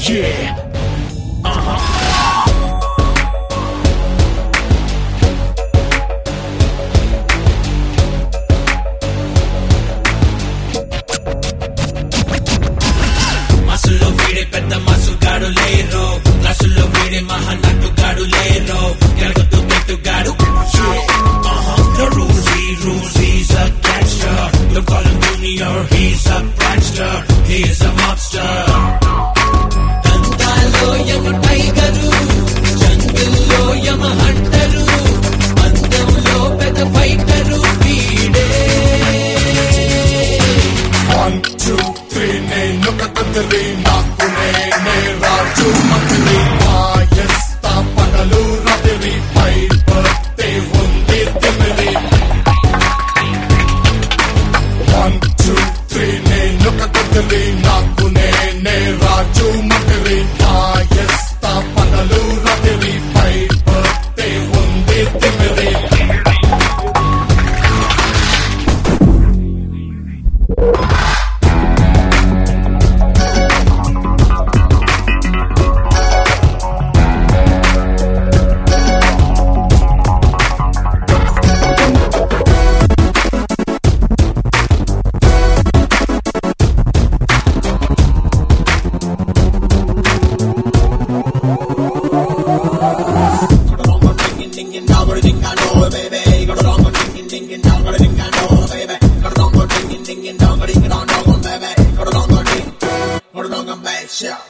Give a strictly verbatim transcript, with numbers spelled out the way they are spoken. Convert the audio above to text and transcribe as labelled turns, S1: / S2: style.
S1: Yeah. Uh-huh. మసుల్లో వీడే పెద్ద మసుగాడు లేరో, క్లాసుల్లో వీడే మహానటుగాడు లేరో, గెలుగుతూ గెట్టుగాడు. No rules, he rules, he's a gangster. Don't call him junior, he's a prankster. He is a mobster. దంతాలో యమ టైగరు, జంగిల్లో యమ హంటరు, అందంలో పెద్ద ఫైటరు వీడే.
S2: One, two, three, నేను కథరి నాకు నేనే రాజు మంత్రి మాయస్తా పగలు రాత్రి పై పత్తే ఉంది తిమిరి. One, two, three, నేను కథరి నాకు నేనే రాజు మంత్రి మాయస్తా పగలు రాత్రి పై పత్తే ఉంది తిమిరి.
S3: Yeah.